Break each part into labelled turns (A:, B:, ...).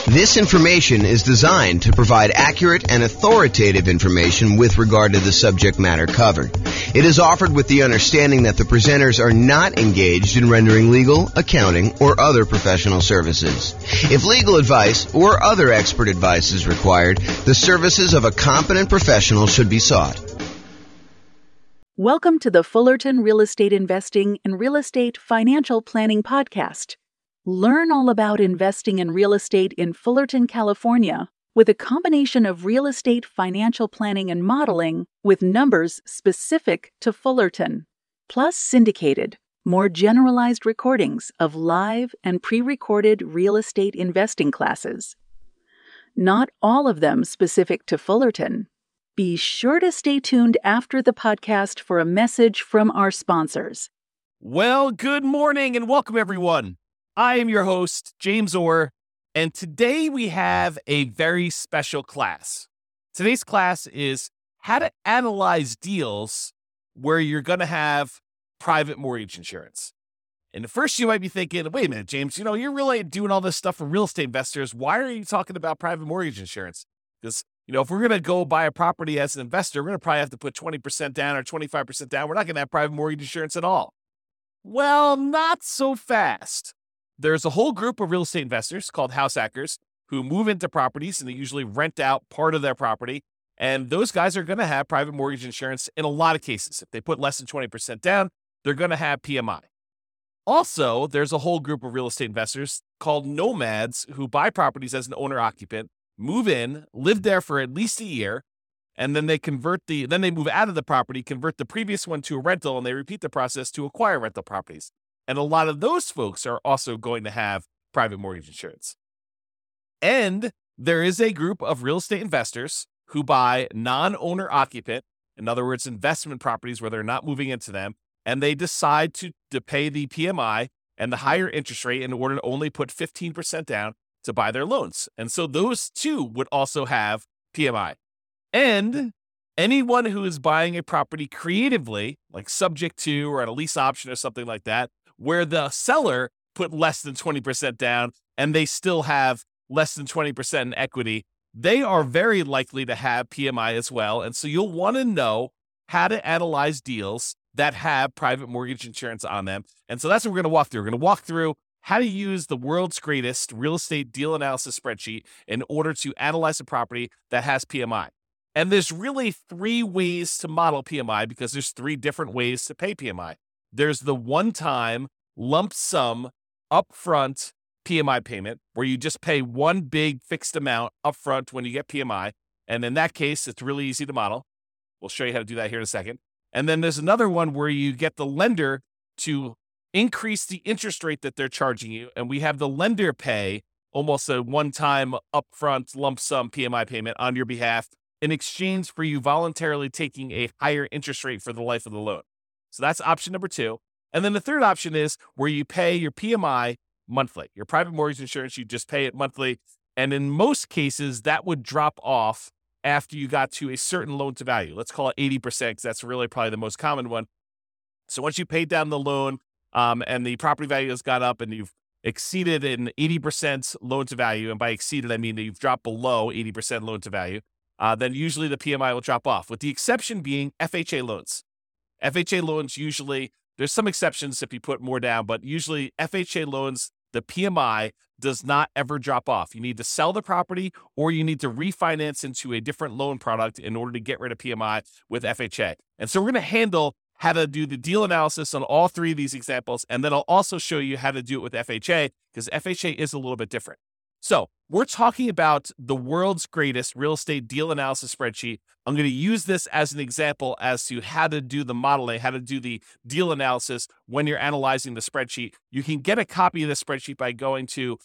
A: This information is designed to provide accurate and authoritative information with regard to the subject matter covered. It is offered with the understanding that the presenters are not engaged in rendering legal, accounting, or other professional services. If legal advice or other expert advice is required, the services of a competent professional should be sought.
B: Welcome to the Fullerton Real Estate Investing and Real Estate Financial Planning Podcast. Learn all about investing in real estate in Fullerton, California, with a combination of real estate financial planning and modeling with numbers specific to Fullerton, plus syndicated, more generalized recordings of live and pre-recorded real estate investing classes. Not all of them specific to Fullerton. Be sure to stay tuned after the podcast for a message from our sponsors.
C: Well, good morning and welcome, everyone. I am your host, James Orr, and today we have a very special class. Today's class is how to analyze deals where you're going to have private mortgage insurance. And at first you might be thinking, wait a minute, James, you're really doing all this stuff for real estate investors. Why are you talking about private mortgage insurance? Because, if we're going to go buy a property as an investor, we're going to probably have to put 20% down or 25% down. We're not going to have private mortgage insurance at all. Well, not so fast. There's a whole group of real estate investors called house hackers who move into properties and they usually rent out part of their property. And those guys are going to have private mortgage insurance in a lot of cases. If they put less than 20% down, they're going to have PMI. Also, there's a whole group of real estate investors called nomads who buy properties as an owner-occupant, move in, live there for at least a year, and then they move out of the property, convert the previous one to a rental, and they repeat the process to acquire rental properties. And a lot of those folks are also going to have private mortgage insurance. And there is a group of real estate investors who buy non-owner occupant, in other words, investment properties where they're not moving into them, and they decide to pay the PMI and the higher interest rate in order to only put 15% down to buy their loans. And so those two would also have PMI. And anyone who is buying a property creatively, like subject to or at a lease option or something like that, where the seller put less than 20% down and they still have less than 20% in equity, they are very likely to have PMI as well. And so you'll want to know how to analyze deals that have private mortgage insurance on them. And so that's what we're going to walk through. We're going to walk through how to use the world's greatest real estate deal analysis spreadsheet in order to analyze a property that has PMI. And there's really three ways to model PMI because there's three different ways to pay PMI. There's the one-time lump sum upfront PMI payment where you just pay one big fixed amount upfront when you get PMI. And in that case, it's really easy to model. We'll show you how to do that here in a second. And then there's another one where you get the lender to increase the interest rate that they're charging you. And we have the lender pay almost a one-time upfront lump sum PMI payment on your behalf in exchange for you voluntarily taking a higher interest rate for the life of the loan. So that's option number two. And then the third option is where you pay your PMI monthly. Your private mortgage insurance, you just pay it monthly. And in most cases, that would drop off after you got to a certain loan to value. Let's call it 80% because that's really probably the most common one. So once you paid down the loan and the property value has gone up and you've exceeded an 80% loan to value, and by exceeded, I mean that you've dropped below 80% loan to value, then usually the PMI will drop off, with the exception being FHA loans. FHA loans usually, there's some exceptions if you put more down, but usually FHA loans, the PMI does not ever drop off. You need to sell the property or you need to refinance into a different loan product in order to get rid of PMI with FHA. And so we're going to handle how to do the deal analysis on all three of these examples, and then I'll also show you how to do it with FHA because FHA is a little bit different. So we're talking about the world's greatest real estate deal analysis spreadsheet. I'm going to use this as an example as to how to do the modeling, how to do the deal analysis when you're analyzing the spreadsheet. You can get a copy of the spreadsheet by going to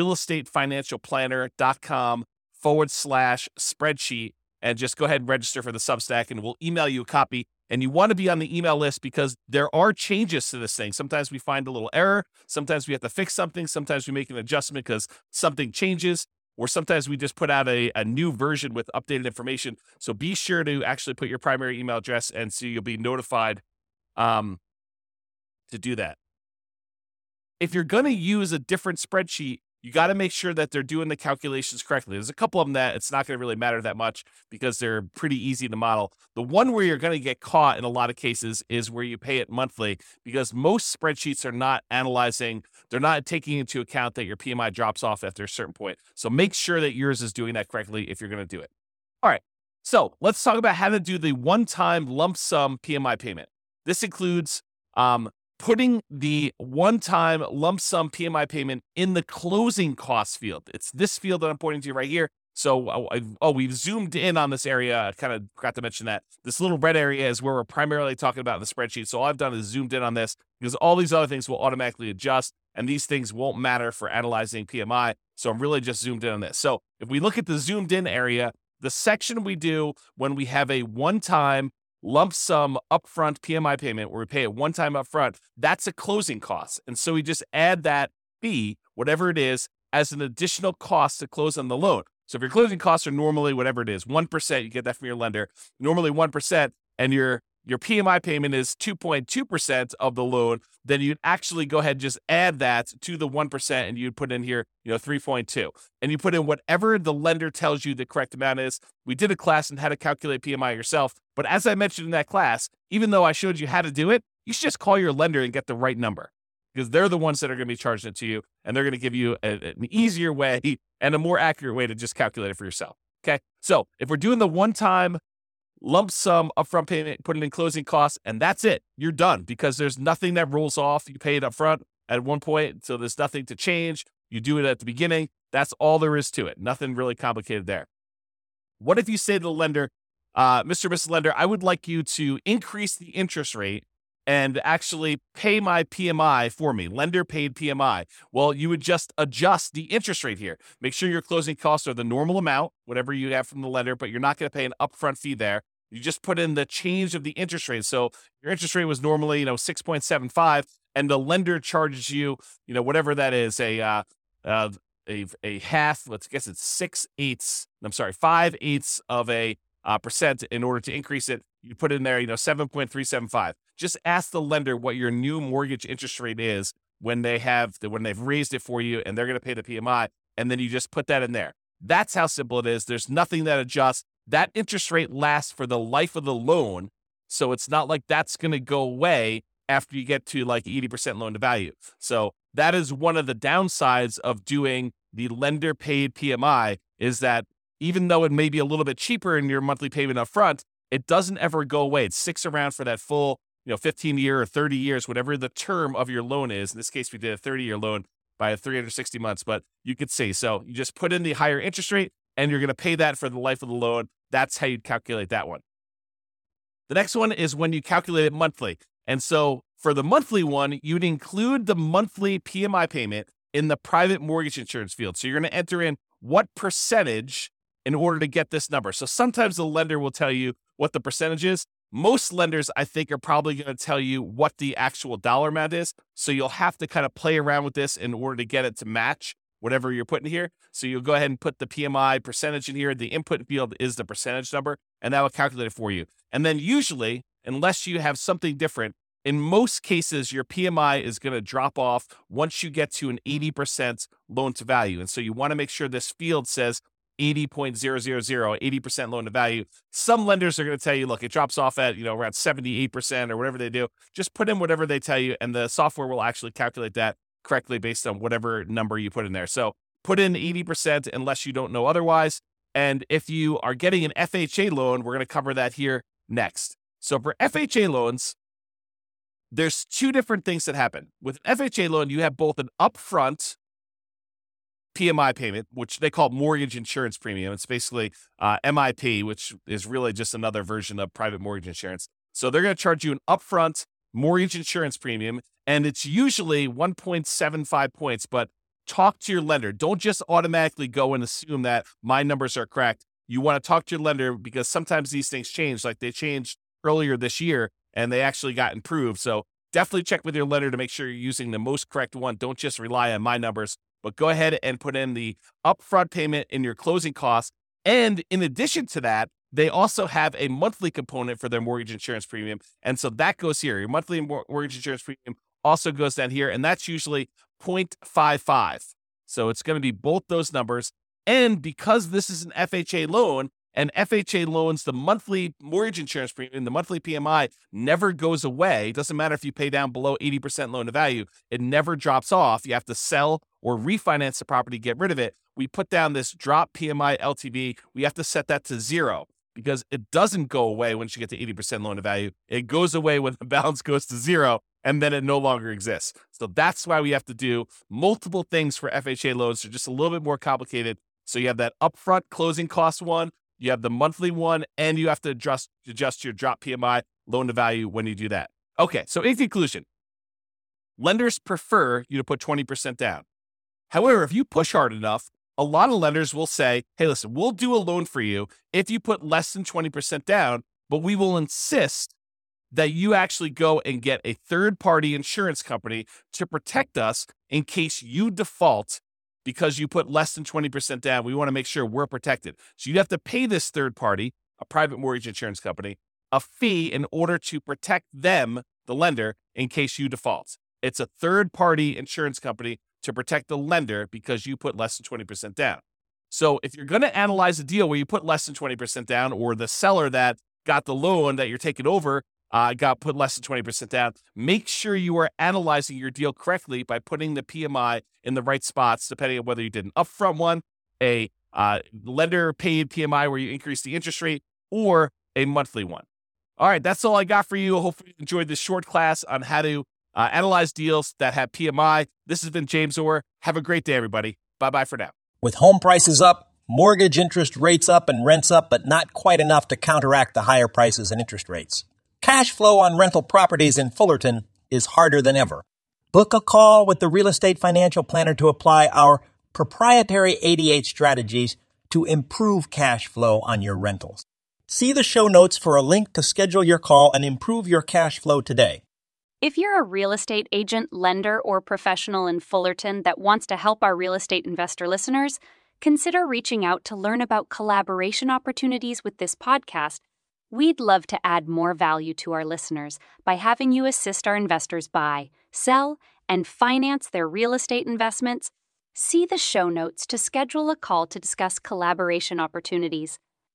C: realestatefinancialplanner.com/spreadsheet and just go ahead and register for the Substack and we'll email you a copy. And you want to be on the email list because there are changes to this thing. Sometimes we find a little error. Sometimes we have to fix something. Sometimes we make an adjustment because something changes. Or sometimes we just put out a new version with updated information. So be sure to actually put your primary email address and so you'll be notified to do that. If you're going to use a different spreadsheet, you got to make sure that they're doing the calculations correctly. There's a couple of them that it's not going to really matter that much because they're pretty easy to model. The one where you're going to get caught in a lot of cases is where you pay it monthly, because most spreadsheets are not analyzing, they're not taking into account that your PMI drops off after a certain point. So make sure that yours is doing that correctly if you're going to do it. All right. So let's talk about how to do the one-time lump sum PMI payment. This includes putting the one-time lump sum PMI payment in the closing costs field. It's this field that I'm pointing to right here. So, we've zoomed in on this area. I kind of forgot to mention that. This little red area is where we're primarily talking about in the spreadsheet. So all I've done is zoomed in on this because all these other things will automatically adjust, and these things won't matter for analyzing PMI. So I'm really just zoomed in on this. So if we look at the zoomed in area, the section we do when we have a one-time lump sum upfront PMI payment where we pay it one time upfront, that's a closing cost. And so we just add that fee, whatever it is, as an additional cost to close on the loan. So if your closing costs are normally whatever it is, 1%, you get that from your lender, normally 1%, and your PMI payment is 2.2% of the loan, then you'd actually go ahead and just add that to the 1%, and you'd put in here, 3.2. And you put in whatever the lender tells you the correct amount is. We did a class on how to calculate PMI yourself, but as I mentioned in that class, even though I showed you how to do it, you should just call your lender and get the right number, because they're the ones that are going to be charging it to you, and they're going to give you an easier way and a more accurate way to just calculate it for yourself. Okay, so if we're doing the one-time lump sum upfront payment, put it in closing costs, and that's it. You're done, because there's nothing that rolls off. You pay it upfront at one point, so there's nothing to change. You do it at the beginning. That's all there is to it. Nothing really complicated there. What if you say to the lender, Mr. Mrs. Lender, I would like you to increase the interest rate and actually pay my PMI for me, lender paid PMI. Well, you would just adjust the interest rate here. Make sure your closing costs are the normal amount, whatever you have from the lender, but you're not going to pay an upfront fee there. You just put in the change of the interest rate. So your interest rate was normally, 6.75, and the lender charges you, whatever that is, a half, let's guess it's 5/8 of a percent in order to increase it. You put in there, 7.375. Just ask the lender what your new mortgage interest rate is when they've raised it for you, and they're going to pay the PMI, and then you just put that in there. That's how simple it is. There's nothing that adjusts. That interest rate lasts for the life of the loan, so it's not like that's going to go away after you get to like 80% loan to value. So that is one of the downsides of doing the lender paid PMI, is that even though it may be a little bit cheaper in your monthly payment up front, it doesn't ever go away. It sticks around for that full 15 year or 30 years, whatever the term of your loan is. In this case, we did a 30-year loan by 360 months, but you could see. So you just put in the higher interest rate, and you're going to pay that for the life of the loan. That's how you'd calculate that one. The next one is when you calculate it monthly. And so for the monthly one, you'd include the monthly PMI payment in the private mortgage insurance field. So you're going to enter in what percentage in order to get this number. So sometimes the lender will tell you what the percentage is. Most lenders, I think, are probably going to tell you what the actual dollar amount is. So you'll have to kind of play around with this in order to get it to match whatever you're putting here. So you'll go ahead and put the PMI percentage in here. The input field is the percentage number, and that will calculate it for you. And then usually, unless you have something different, in most cases, your PMI is going to drop off once you get to an 80% loan to value. And so you want to make sure this field says 80.000, 80% loan to value. Some lenders are going to tell you, look, it drops off at, around 78% or whatever they do. Just put in whatever they tell you, and the software will actually calculate that correctly based on whatever number you put in there. So put in 80% unless you don't know otherwise. And if you are getting an FHA loan, we're going to cover that here next. So for FHA loans, there's two different things that happen. With an FHA loan, you have both an upfront PMI payment, which they call mortgage insurance premium. It's basically MIP, which is really just another version of private mortgage insurance. So they're going to charge you an upfront mortgage insurance premium, and it's usually 1.75 points, but talk to your lender. Don't just automatically go and assume that my numbers are correct. You want to talk to your lender, because sometimes these things change. Like they changed earlier this year, and they actually got improved. So definitely check with your lender to make sure you're using the most correct one. Don't just rely on my numbers, but go ahead and put in the upfront payment in your closing costs. And in addition to that, they also have a monthly component for their mortgage insurance premium. And so that goes here. Your monthly mortgage insurance premium also goes down here, and that's usually 0.55. So it's going to be both those numbers. And because this is an FHA loan, and FHA loans, the monthly mortgage insurance premium, the monthly PMI never goes away. It doesn't matter if you pay down below 80% loan to value. It never drops off. You have to sell or refinance the property, get rid of it. We put down this drop PMI LTV. We have to set that to 0 because it doesn't go away once you get to 80% loan to value. It goes away when the balance goes to 0, and then it no longer exists. So that's why we have to do multiple things for FHA loans. They're just a little bit more complicated. So you have that upfront closing cost one, you have the monthly one, and you have to adjust your drop PMI loan to value when you do that. Okay, so in conclusion, lenders prefer you to put 20% down. However, if you push hard enough, a lot of lenders will say, hey, listen, we'll do a loan for you if you put less than 20% down, but we will insist that you actually go and get a third-party insurance company to protect us in case you default because you put less than 20% down. We want to make sure we're protected. So you have to pay this third party, a private mortgage insurance company, a fee in order to protect them, the lender, in case you default. It's a third-party insurance company to protect the lender because you put less than 20% down. So if you're going to analyze a deal where you put less than 20% down, or the seller that got the loan that you're taking over got put less than 20% down, make sure you are analyzing your deal correctly by putting the PMI in the right spots, depending on whether you did an upfront one, a lender paid PMI where you increase the interest rate, or a monthly one. All right, that's all I got for you. Hopefully you enjoyed this short class on how to analyze deals that have PMI. This has been James Orr. Have a great day, everybody. Bye-bye for now.
D: With home prices up, mortgage interest rates up, and rents up, but not quite enough to counteract the higher prices and interest rates. Cash flow on rental properties in Fullerton is harder than ever. Book a call with the Real Estate Financial Planner to apply our proprietary 88 strategies to improve cash flow on your rentals. See the show notes for a link to schedule your call and improve your cash flow today.
E: If you're a real estate agent, lender, or professional in Fullerton that wants to help our real estate investor listeners, consider reaching out to learn about collaboration opportunities with this podcast. We'd love to add more value to our listeners by having you assist our investors buy, sell, and finance their real estate investments. See the show notes to schedule a call to discuss collaboration opportunities.